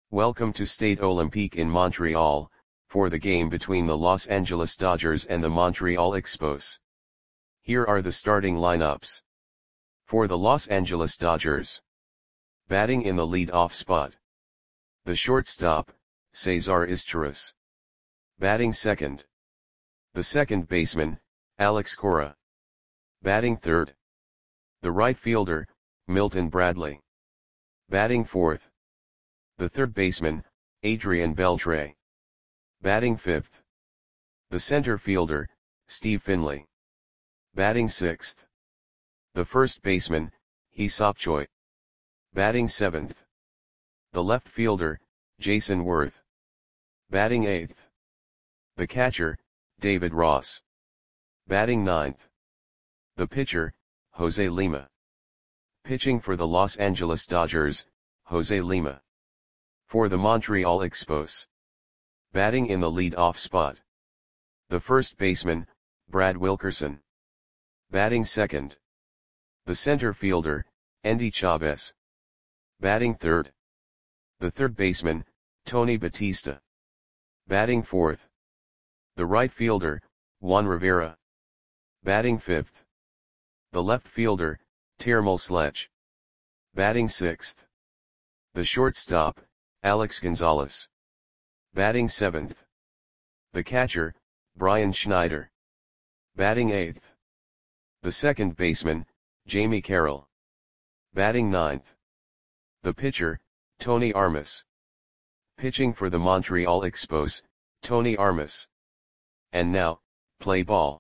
Welcome to Stade Olympique in Montreal, for the game between the Los Angeles Dodgers and the Montreal Expos. Here are the starting lineups. For the Los Angeles Dodgers. Batting in the lead-off spot. The shortstop, Cesar Izturis. Batting second. The second baseman, Alex Cora. Batting third. The right fielder, Milton Bradley. Batting fourth. The third baseman, Adrian Beltre. Batting fifth. The center fielder, Steve Finley. Batting sixth. The first baseman, Hee-Seop Choi. Batting seventh. The left fielder, Jason Worth. Batting eighth. The catcher, David Ross. Batting ninth. The pitcher, Jose Lima. Pitching for the Los Angeles Dodgers, Jose Lima. For the Montreal Expos. Batting in the lead-off spot. The first baseman, Brad Wilkerson. Batting second. The center fielder, Endy Chavez. Batting third. The third baseman, Tony Batista. Batting fourth. The right fielder, Juan Rivera. Batting fifth. The left fielder, Termel Sledge. Batting sixth. The shortstop, Alex Gonzalez. Batting seventh. The catcher, Brian Schneider. Batting eighth. The second baseman, Jamie Carroll. Batting ninth. The pitcher, Tony Armas. Pitching for the Montreal Expos, Tony Armas. And now, play ball.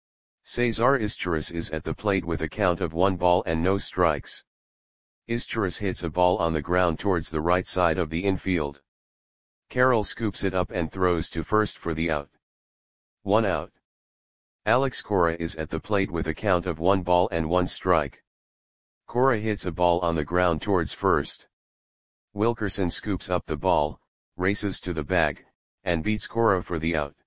Cesar Izturis is at the plate with a count of 1 ball and no strikes. Izturis hits a ball on the ground towards the right side of the infield. Carroll scoops it up and throws to first for the out. 1 out. Alex Cora is at the plate with a count of 1 ball and 1 strike. Cora hits a ball on the ground towards first. Wilkerson scoops up the ball, races to the bag, and beats Cora for the out.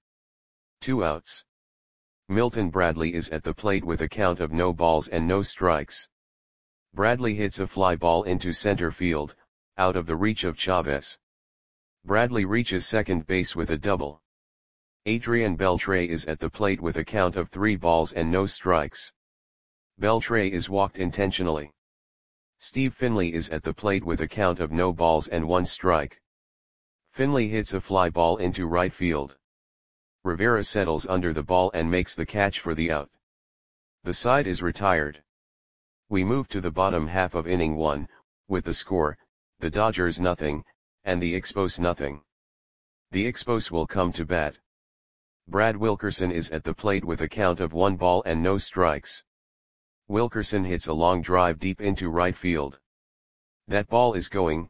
2 outs. Milton Bradley is at the plate with a count of no balls and no strikes. Bradley hits a fly ball into center field, out of the reach of Chavez. Bradley reaches second base with a double. Adrian Beltre is at the plate with a count of 3 balls and no strikes. Beltre is walked intentionally. Steve Finley is at the plate with a count of no balls and 1 strike. Finley hits a fly ball into right field. Rivera settles under the ball and makes the catch for the out. The side is retired. We move to the bottom half of inning 1, with the score, the Dodgers nothing, and the Expos nothing. The Expos will come to bat. Brad Wilkerson is at the plate with a count of 1 ball and no strikes. Wilkerson hits a long drive deep into right field. That ball is gone.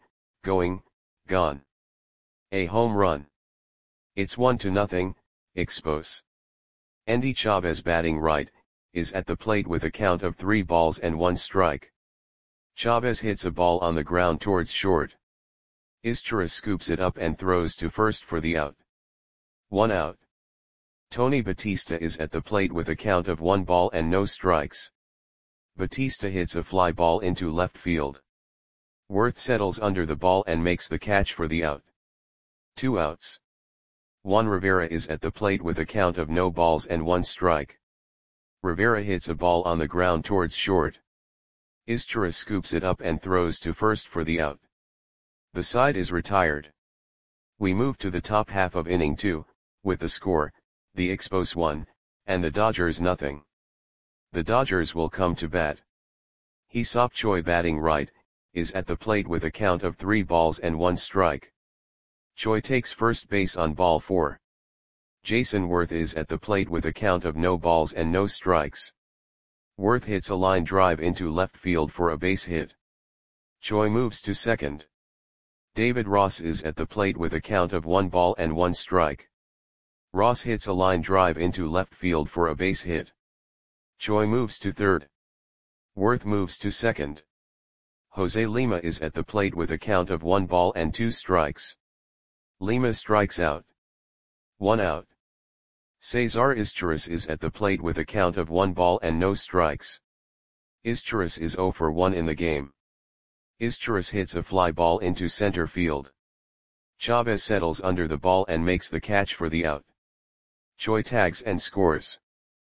A home run. It's 1-0, Expos. Endy Chavez batting right, is at the plate with a count of 3 balls and 1 strike. Chavez hits a ball on the ground towards short. Izturis scoops it up and throws to first for the out. 1 out. Tony Batista is at the plate with a count of 1 ball and no strikes. Batista hits a fly ball into left field. Worth settles under the ball and makes the catch for the out. 2 outs. Juan Rivera is at the plate with a count of no balls and 1 strike. Rivera hits a ball on the ground towards short. Izturis scoops it up and throws to first for the out. The side is retired. We move to the top half of inning 2, with the score, the Expos 1, and the Dodgers nothing. The Dodgers will come to bat. Hee-Seop Choi batting right, is at the plate with a count of 3 balls and 1 strike. Choi takes first base on ball 4. Jason Worth is at the plate with a count of no balls and no strikes. Worth hits a line drive into left field for a base hit. Choi moves to second. David Ross is at the plate with a count of 1 ball and 1 strike. Ross hits a line drive into left field for a base hit. Choi moves to third. Worth moves to second. Jose Lima is at the plate with a count of 1 ball and 2 strikes. Lima strikes out. 1 out. Cesar Izturis is at the plate with a count of 1 ball and no strikes. Izturis is 0 for 1 in the game. Izturis hits a fly ball into center field. Chavez settles under the ball and makes the catch for the out. Choi tags and scores.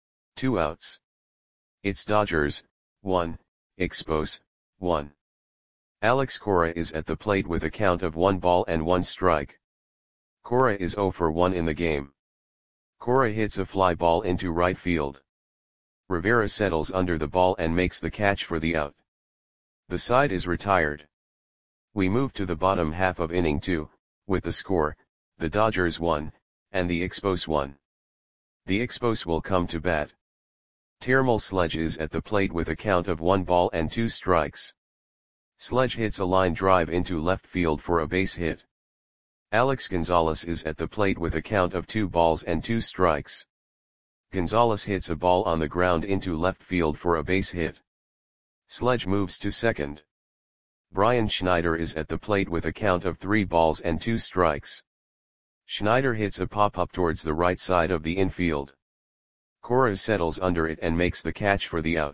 2 outs. It's Dodgers, 1, Expos, 1. Alex Cora is at the plate with a count of 1 ball and 1 strike. Cora is 0 for 1 in the game. Cora hits a fly ball into right field. Rivera settles under the ball and makes the catch for the out. The side is retired. We move to the bottom half of inning 2, with the score, the Dodgers 1, and the Expos 1. The Expos will come to bat. Termal Sledge is at the plate with a count of 1 ball and 2 strikes. Sledge hits a line drive into left field for a base hit. Alex Gonzalez is at the plate with a count of 2 balls and 2 strikes. Gonzalez hits a ball on the ground into left field for a base hit. Sledge moves to second. Brian Schneider is at the plate with a count of 3 balls and 2 strikes. Schneider hits a pop-up towards the right side of the infield. Cora settles under it and makes the catch for the out.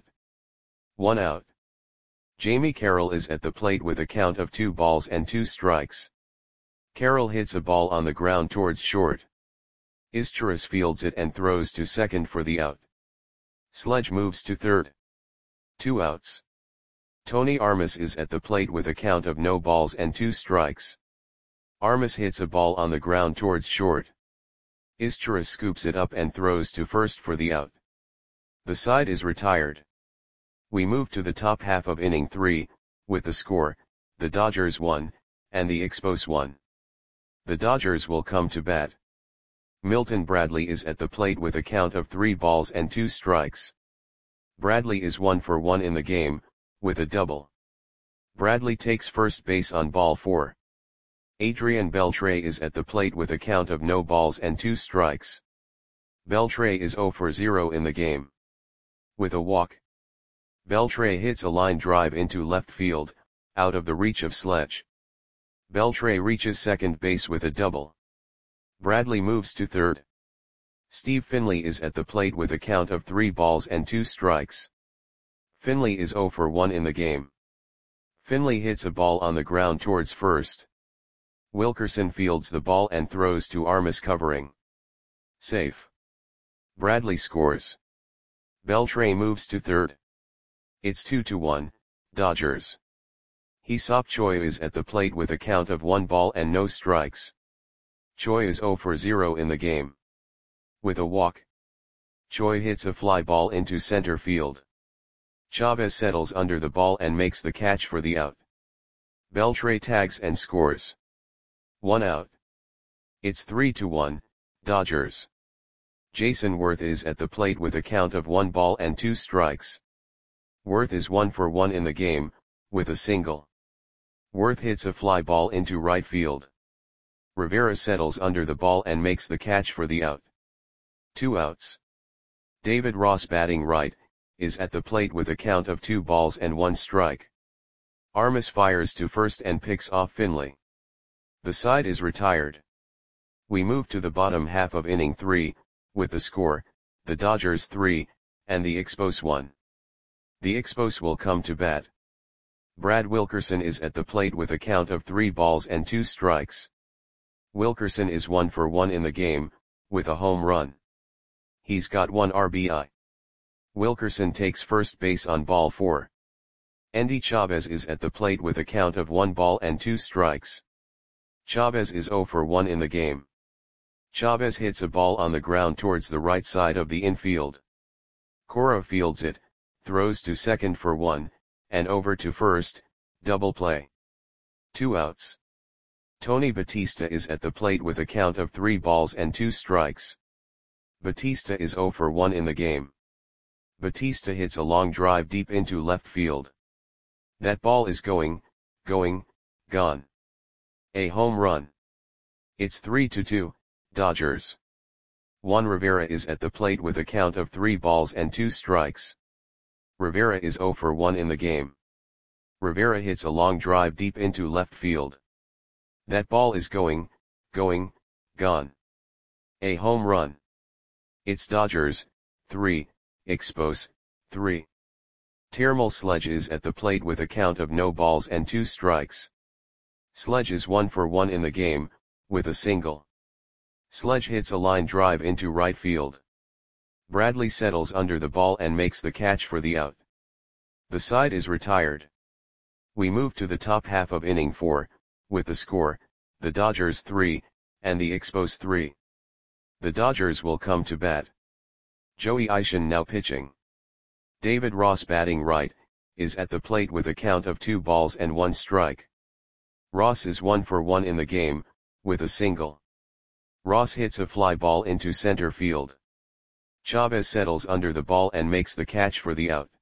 1 out. Jamie Carroll is at the plate with a count of 2 balls and 2 strikes. Carroll hits a ball on the ground towards short. Izturis fields it and throws to second for the out. Sledge moves to third. 2 outs. Tony Armas is at the plate with a count of no balls and 2 strikes. Armas hits a ball on the ground towards short. Izturis scoops it up and throws to first for the out. The side is retired. We move to the top half of inning 3, with the score, the Dodgers 1, and the Expos 1. The Dodgers will come to bat. Milton Bradley is at the plate with a count of 3 balls and 2 strikes. Bradley is 1 for 1 in the game, with a double. Bradley takes first base on ball 4. Adrian Beltre is at the plate with a count of no balls and 2 strikes. Beltre is 0 for 0 in the game. With a walk. Beltre hits a line drive into left field, out of the reach of Sledge. Beltre reaches second base with a double. Bradley moves to third. Steve Finley is at the plate with a count of 3 balls and 2 strikes. Finley is 0 for 1 in the game. Finley hits a ball on the ground towards first. Wilkerson fields the ball and throws to Armas covering. Safe. Bradley scores. Beltre moves to third. It's 2-1, Dodgers. Hee-Seop Choi is at the plate with a count of 1 ball and no strikes. Choi is 0 for 0 in the game. With a walk. Choi hits a fly ball into center field. Chavez settles under the ball and makes the catch for the out. Beltre tags and scores. 1 out. It's 3-1, Dodgers. Jason Worth is at the plate with a count of 1 ball and 2 strikes. Worth is 1 for 1 in the game, with a single. Worth hits a fly ball into right field. Rivera settles under the ball and makes the catch for the out. 2 outs. David Ross, batting right, is at the plate with a count of 2 balls and 1 strike. Armas fires to first and picks off Finley. The side is retired. We move to the bottom half of inning 3, with the score, the Dodgers 3, and the Expos 1. The Expos will come to bat. Brad Wilkerson is at the plate with a count of 3 balls and 2 strikes. Wilkerson is 1 for 1 in the game, with a home run. He's got 1 RBI. Wilkerson takes first base on ball 4. Endy Chavez is at the plate with a count of 1 ball and 2 strikes. Chavez is 0 for 1 in the game. Chavez hits a ball on the ground towards the right side of the infield. Cora fields it, throws to second for 1, and over to first, double play. 2 outs. Tony Batista is at the plate with a count of 3 balls and 2 strikes. Batista is 0 for 1 in the game. Batista hits a long drive deep into left field. That ball is going, gone. A home run. It's 3-2, Dodgers. Juan Rivera is at the plate with a count of 3 balls and 2 strikes. Rivera is 0 for 1 in the game. Rivera hits a long drive deep into left field. That ball is going, gone. A home run. It's Dodgers, 3, Expos, 3. Termal Sledge is at the plate with a count of no balls and 2 strikes. Sledge is 1 for 1 in the game, with a single. Sledge hits a line drive into right field. Bradley settles under the ball and makes the catch for the out. The side is retired. We move to the top half of inning 4, with the score, the Dodgers 3, and the Expos 3. The Dodgers will come to bat. Joey Ishii now pitching. David Ross batting right, is at the plate with a count of 2 balls and 1 strike. Ross is 1 for 1 in the game, with a single. Ross hits a fly ball into center field. Chavez settles under the ball and makes the catch for the out.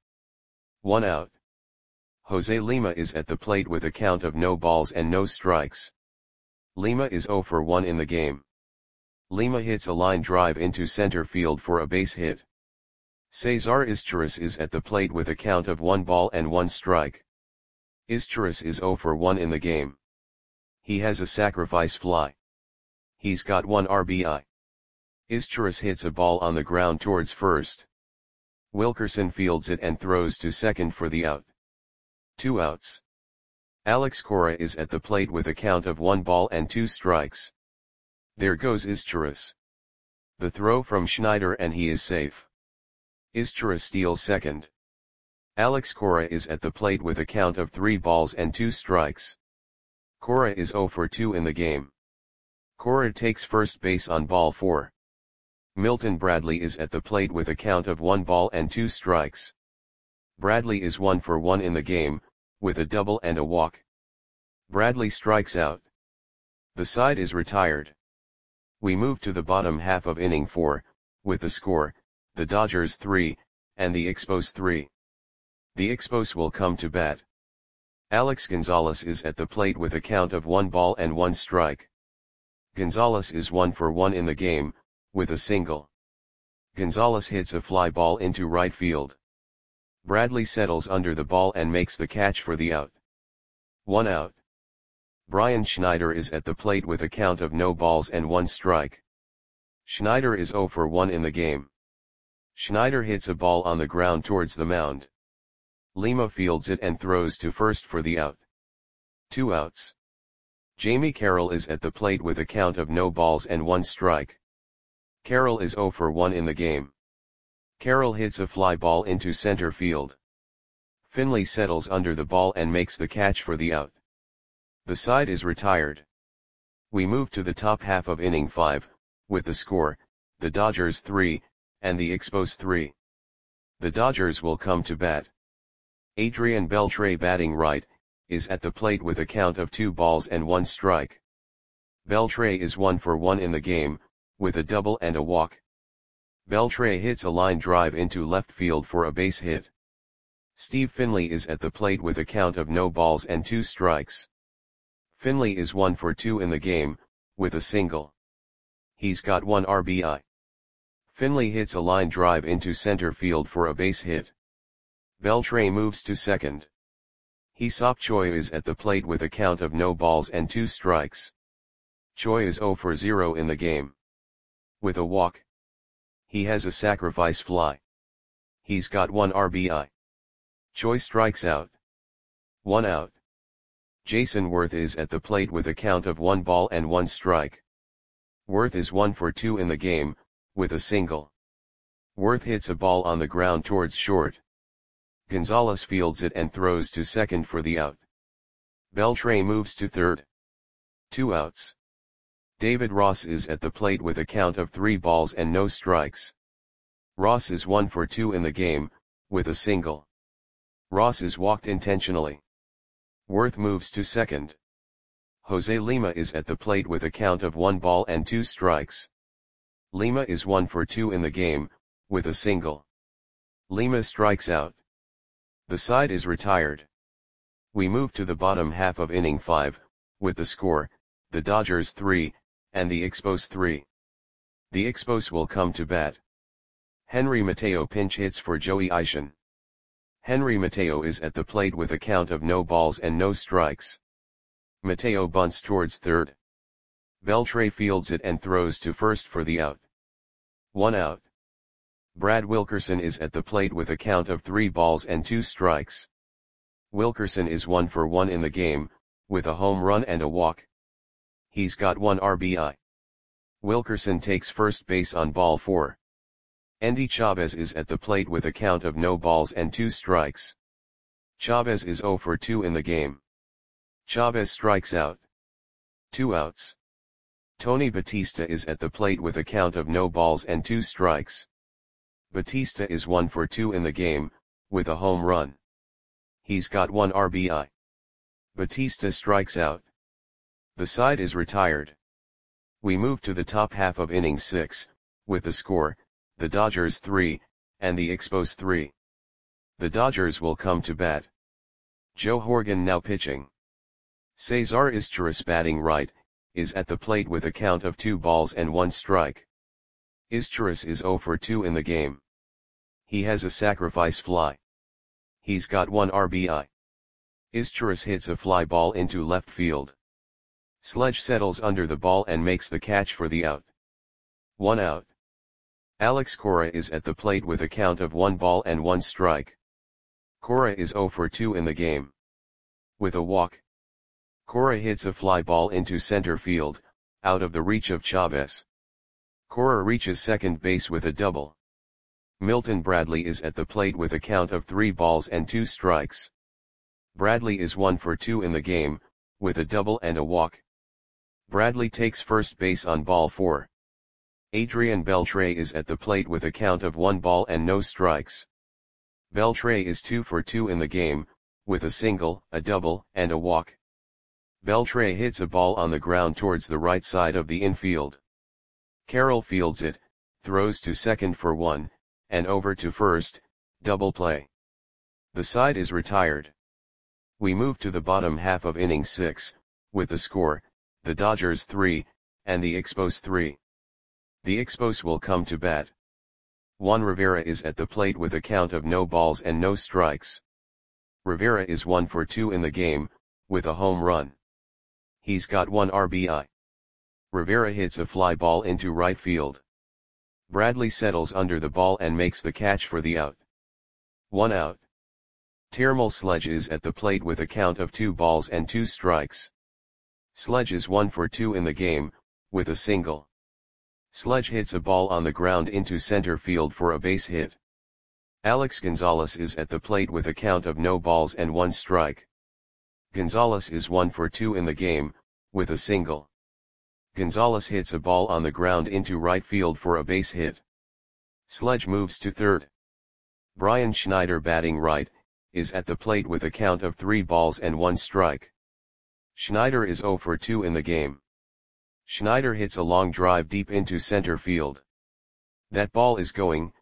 1 out. Jose Lima is at the plate with a count of no balls and no strikes. Lima is 0 for 1 in the game. Lima hits a line drive into center field for a base hit. Cesar Izturis is at the plate with a count of 1 ball and 1 strike. Izturis is 0 for 1 in the game. He has a sacrifice fly. He's got 1 RBI. Izturis hits a ball on the ground towards first. Wilkerson fields it and throws to second for the out. 2 outs. Alex Cora is at the plate with a count of 1 ball and 2 strikes. There goes Izturis. The throw from Schneider and he is safe. Izturis steals second. Alex Cora is at the plate with a count of 3 balls and 2 strikes. Cora is 0 for 2 in the game. Cora takes first base on ball 4. Milton Bradley is at the plate with a count of 1 ball and 2 strikes. Bradley is 1 for 1 in the game, with a double and a walk. Bradley strikes out. The side is retired. We move to the bottom half of inning 4, with the score, the Dodgers 3, and the Expos 3. The Expos will come to bat. Alex Gonzalez is at the plate with a count of 1 ball and 1 strike. Gonzalez is 1 for 1 in the game, with a single. Gonzalez hits a fly ball into right field. Bradley settles under the ball and makes the catch for the out. 1 out. Brian Schneider is at the plate with a count of no balls and 1 strike. Schneider is 0 for 1 in the game. Schneider hits a ball on the ground towards the mound. Lima fields it and throws to first for the out. 2 outs. Jamie Carroll is at the plate with a count of no balls and 1 strike. Carroll is 0 for 1 in the game. Carroll hits a fly ball into center field. Finley settles under the ball and makes the catch for the out. The side is retired. We move to the top half of inning 5, with the score, the Dodgers 3, and the Expos 3. The Dodgers will come to bat. Adrian Beltre batting right, is at the plate with a count of 2 balls and 1 strike. Beltre is 1 for 1 in the game, with a double and a walk. Beltre hits a line drive into left field for a base hit. Steve Finley is at the plate with a count of no balls and 2 strikes. Finley is 1 for 2 in the game, with a single. He's got 1 RBI. Finley hits a line drive into center field for a base hit. Beltre moves to second. Hee-Seop Choi is at the plate with a count of no balls and 2 strikes. Choi is 0 for 0 in the game. With a walk. He has a sacrifice fly. He's got 1 RBI. Choi strikes out. 1 out. Jason Worth is at the plate with a count of 1 ball and 1 strike. Worth is 1 for 2 in the game, with a single. Worth hits a ball on the ground towards short. Gonzalez fields it and throws to second for the out. Beltre moves to third. 2 outs. David Ross is at the plate with a count of 3 balls and no strikes. Ross is 1 for 2 in the game, with a single. Ross is walked intentionally. Worth moves to second. Jose Lima is at the plate with a count of 1 ball and 2 strikes. Lima is 1 for 2 in the game, with a single. Lima strikes out. The side is retired. We move to the bottom half of inning 5, with the score, the Dodgers 3, and the Expos 3. The Expos will come to bat. Henry Mateo pinch hits for Joey Ishii. Henry Mateo is at the plate with a count of no balls and no strikes. Mateo bunts towards third. Beltre fields it and throws to first for the out. 1 out. Brad Wilkerson is at the plate with a count of 3 balls and 2 strikes. Wilkerson is 1 for 1 in the game, with a home run and a walk. He's got 1 RBI. Wilkerson takes first base on ball 4. Endy Chavez is at the plate with a count of no balls and 2 strikes. Chavez is 0 for 2 in the game. Chavez strikes out. 2 outs. Tony Batista is at the plate with a count of no balls and 2 strikes. Batista is 1 for 2 in the game, with a home run. He's got 1 RBI. Batista strikes out. The side is retired. We move to the top half of inning 6, with the score, the Dodgers 3, and the Expos 3. The Dodgers will come to bat. Joe Horgan now pitching. Cesar Izturis batting right, is at the plate with a count of 2 balls and 1 strike. Izturis is 0 for 2 in the game. He has a sacrifice fly. He's got 1 RBI. Izturis hits a fly ball into left field. Sledge settles under the ball and makes the catch for the out. 1 out. Alex Cora is at the plate with a count of 1 ball and 1 strike. Cora is 0 for 2 in the game. With a walk, Cora hits a fly ball into center field, out of the reach of Chavez. Cora reaches second base with a double. Milton Bradley is at the plate with a count of 3 balls and 2 strikes. Bradley is 1 for 2 in the game, with a double and a walk. Bradley takes first base on ball 4. Adrian Beltre is at the plate with a count of 1 ball and no strikes. Beltre is 2 for 2 in the game, with a single, a double, and a walk. Beltre hits a ball on the ground towards the right side of the infield. Carroll fields it, throws to second for 1, and over to first, double play. The side is retired. We move to the bottom half of inning 6, with the score, the Dodgers 3, and the Expos 3. The Expos will come to bat. Juan Rivera is at the plate with a count of no balls and no strikes. Rivera is 1 for 2 in the game, with a home run. He's got 1 RBI. Rivera hits a fly ball into right field. Bradley settles under the ball and makes the catch for the out. 1 out. Termal Sledge is at the plate with a count of 2 balls and 2 strikes. Sledge is 1 for 2 in the game, with a single. Sledge hits a ball on the ground into center field for a base hit. Alex Gonzalez is at the plate with a count of no balls and 1 strike. Gonzalez is 1 for 2 in the game, with a single. Gonzalez hits a ball on the ground into right field for a base hit. Sledge moves to third. Brian Schneider batting right, is at the plate with a count of 3 balls and 1 strike. Schneider is 0 for 2 in the game. Schneider hits a long drive deep into center field. That ball is gone.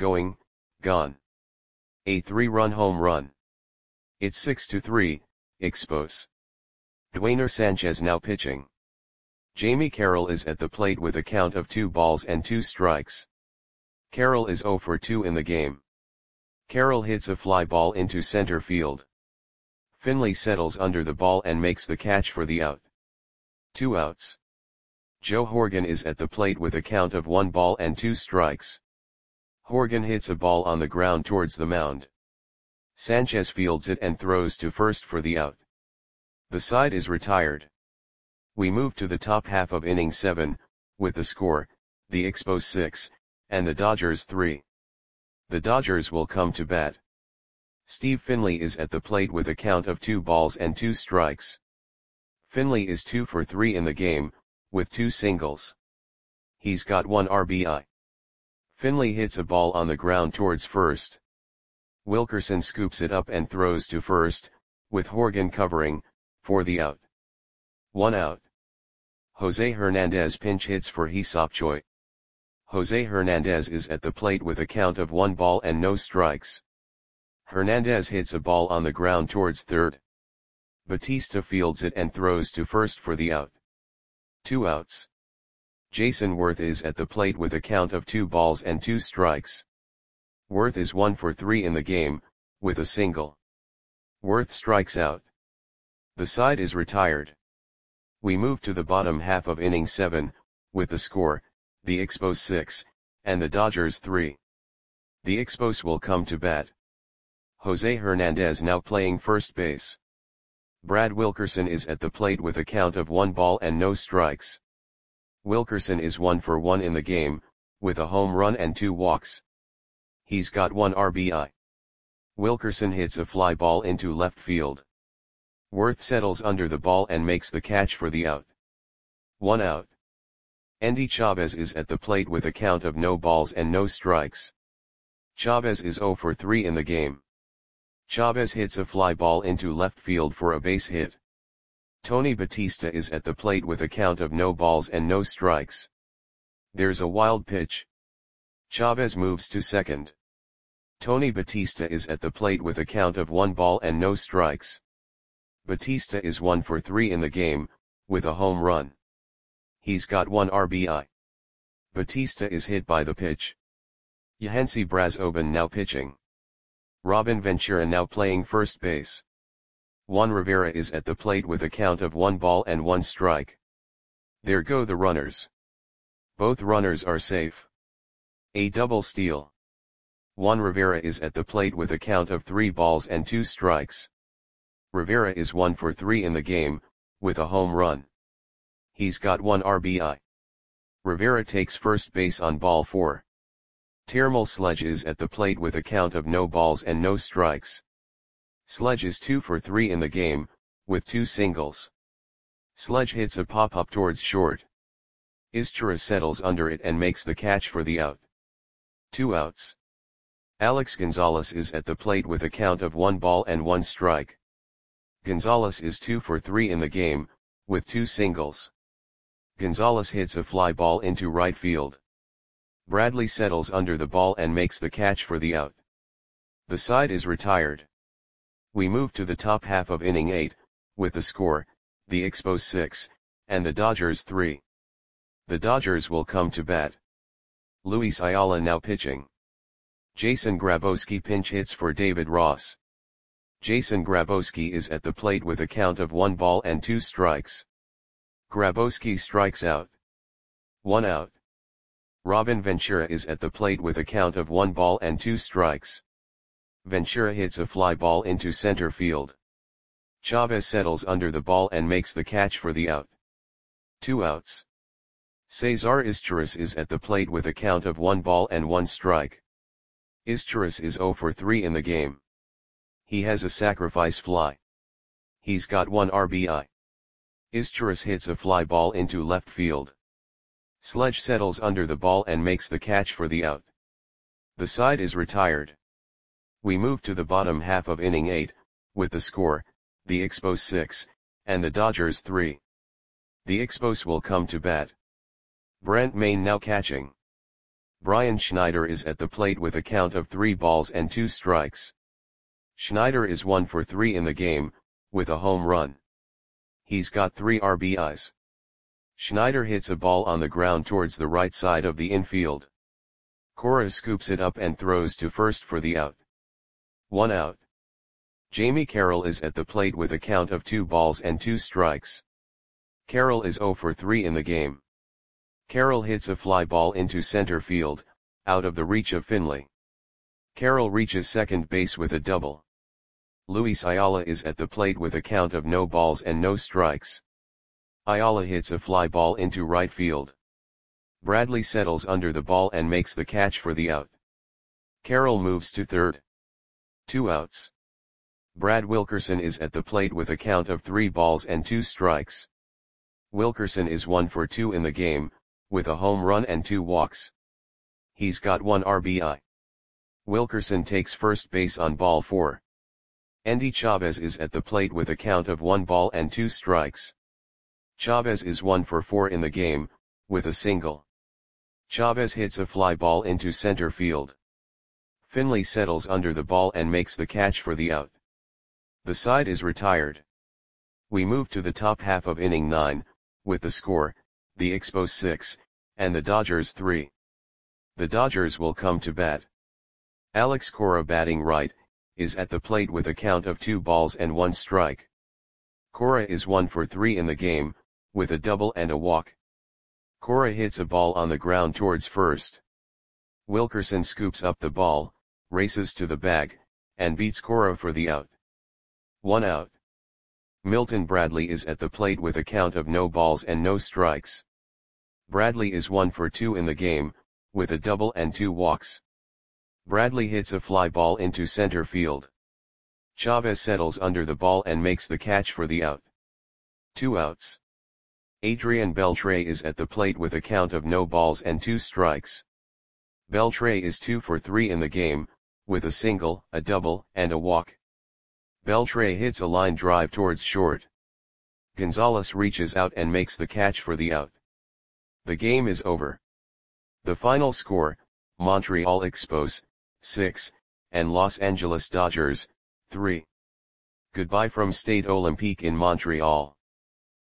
A 3-run home run. It's 6-3, Expos. Dwayner Sanchez now pitching. Jamie Carroll is at the plate with a count of 2 balls and 2 strikes. Carroll is 0 for 2 in the game. Carroll hits a fly ball into center field. Finley settles under the ball and makes the catch for the out. 2 outs. Joe Horgan is at the plate with a count of 1 ball and 2 strikes. Horgan hits a ball on the ground towards the mound. Sanchez fields it and throws to first for the out. The side is retired. We move to the top half of inning 7, with the score, the Expos 6, and the Dodgers 3. The Dodgers will come to bat. Steve Finley is at the plate with a count of 2 balls and 2 strikes. Finley is 2 for 3 in the game, with 2 singles. He's got 1 RBI. Finley hits a ball on the ground towards first. Wilkerson scoops it up and throws to first, with Horgan covering, for the out. 1 out. Jose Hernandez pinch hits for Hee-Seop Choi. Jose Hernandez is at the plate with a count of 1 ball and no strikes. Hernandez hits a ball on the ground towards third. Batista fields it and throws to first for the out. 2 outs. Jason Worth is at the plate with a count of 2 balls and 2 strikes. Worth is 1 for 3 in the game, with a single. Worth strikes out. The side is retired. We move to the bottom half of inning 7, with the score, the Expos 6, and the Dodgers 3. The Expos will come to bat. Jose Hernandez now playing first base. Brad Wilkerson is at the plate with a count of 1 ball and no strikes. Wilkerson is 1 for 1 in the game, with a home run and 2 walks. He's got 1 RBI. Wilkerson hits a fly ball into left field. Worth settles under the ball and makes the catch for the out. 1 out. Endy Chavez is at the plate with a count of no balls and no strikes. Chavez is 0 for 3 in the game. Chavez hits a fly ball into left field for a base hit. Tony Batista is at the plate with a count of no balls and no strikes. There's a wild pitch. Chavez moves to second. Tony Batista is at the plate with a count of 1 ball and no strikes. Batista is 1 for 3 in the game, with a home run. He's got 1 RBI. Batista is hit by the pitch. Yohansy Brazoban now pitching. Robin Ventura now playing first base. Juan Rivera is at the plate with a count of 1 ball and 1 strike. There go the runners. Both runners are safe. A double steal. Juan Rivera is at the plate with a count of 3 balls and 2 strikes. Rivera is 1 for 3 in the game, with a home run. He's got 1 RBI. Rivera takes first base on ball 4. Termal Sledge is at the plate with a count of no balls and no strikes. Sledge is 2 for 3 in the game, with 2 singles. Sledge hits a pop-up towards short. Izturis settles under it and makes the catch for the out. 2 outs. Alex Gonzalez is at the plate with a count of 1 ball and 1 strike. Gonzalez is 2 for 3 in the game, with 2 singles. Gonzalez hits a fly ball into right field. Bradley settles under the ball and makes the catch for the out. The side is retired. We move to the top half of inning 8, with the score, the Expos 6, and the Dodgers 3. The Dodgers will come to bat. Luis Ayala now pitching. Jason Grabowski pinch hits for David Ross. Jason Grabowski is at the plate with a count of 1 ball and 2 strikes. Grabowski strikes out. 1 out. Robin Ventura is at the plate with a count of 1 ball and 2 strikes. Ventura hits a fly ball into center field. Chavez settles under the ball and makes the catch for the out. 2 outs. Cesar Izturis is at the plate with a count of 1 ball and 1 strike. Izturis is 0 for 3 in the game. He has a sacrifice fly. He's got 1 RBI. Izturis hits a fly ball into left field. Sledge settles under the ball and makes the catch for the out. The side is retired. We move to the bottom half of inning 8, with the score, the Expos 6, and the Dodgers 3. The Expos will come to bat. Brent Mayne now catching. Brian Schneider is at the plate with a count of 3 balls and 2 strikes. Schneider is 1 for 3 in the game, with a home run. He's got 3 RBIs. Schneider hits a ball on the ground towards the right side of the infield. Cora scoops it up and throws to first for the out. 1 out. Jamie Carroll is at the plate with a count of 2 balls and 2 strikes. Carroll is 0 for 3 in the game. Carroll hits a fly ball into center field, out of the reach of Finley. Carroll reaches second base with a double. Luis Ayala is at the plate with a count of no balls and no strikes. Ayala hits a fly ball into right field. Bradley settles under the ball and makes the catch for the out. Carroll moves to third. 2 outs. Brad Wilkerson is at the plate with a count of 3 balls and 2 strikes. Wilkerson is 1 for 2 in the game, with a home run and 2 walks. He's got 1 RBI. Wilkerson takes first base on ball 4. Endy Chavez is at the plate with a count of 1 ball and 2 strikes. Chavez is 1 for 4 in the game, with a single. Chavez hits a fly ball into center field. Finley settles under the ball and makes the catch for the out. The side is retired. We move to the top half of inning 9, with the score, the Expos 6, and the Dodgers 3. The Dodgers will come to bat. Alex Cora batting right, is at the plate with a count of 2 balls and 1 strike. Cora is 1 for 3 in the game, with a double and a walk. Cora hits a ball on the ground towards first. Wilkerson scoops up the ball, races to the bag, and beats Cora for the out. 1 out. Milton Bradley is at the plate with a count of no balls and no strikes. Bradley is 1 for 2 in the game, with a double and 2 walks. Bradley hits a fly ball into center field. Chavez settles under the ball and makes the catch for the out. 2 outs. Adrian Beltre is at the plate with a count of no balls and 2 strikes. Beltre is 2 for 3 in the game, with a single, a double, and a walk. Beltre hits a line drive towards short. Gonzalez reaches out and makes the catch for the out. The game is over. The final score, Montreal Expos, 6, and Los Angeles Dodgers, 3. Goodbye from Stade Olympique in Montreal.